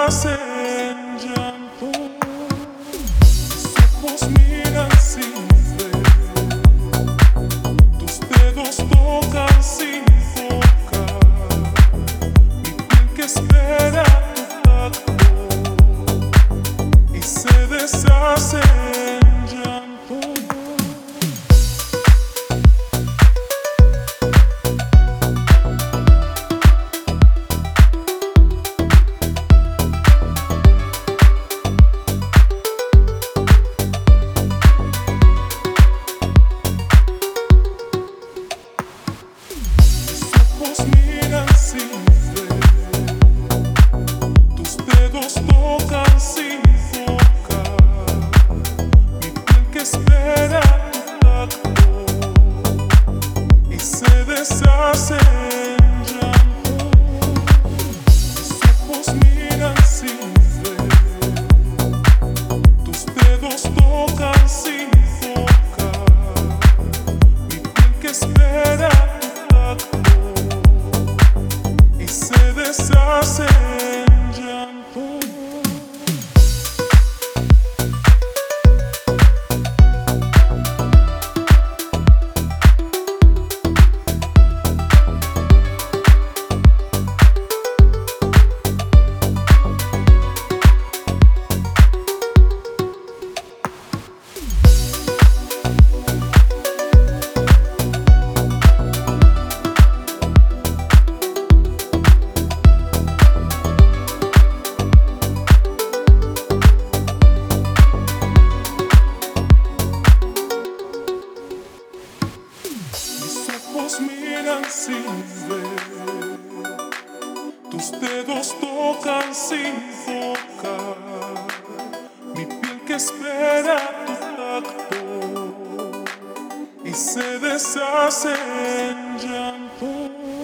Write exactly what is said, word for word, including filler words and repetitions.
deshace en llanto. Tus ojos miran sin ver, tus dedos tocan sin tocar, mi piel que espera tu tacto y se deshace en llanto. Miran sin ver, tus dedos tocan sin tocar, mi piel que espera tu tacto y se deshace en llanto. Mis ojos miran sin ver, tus dedos tocan sin tocar, mi piel que espera tu tacto y se deshace en llanto. Miran sin ver, tus dedos tocan sin tocar, mi piel que espera tu tacto y se deshace en llanto.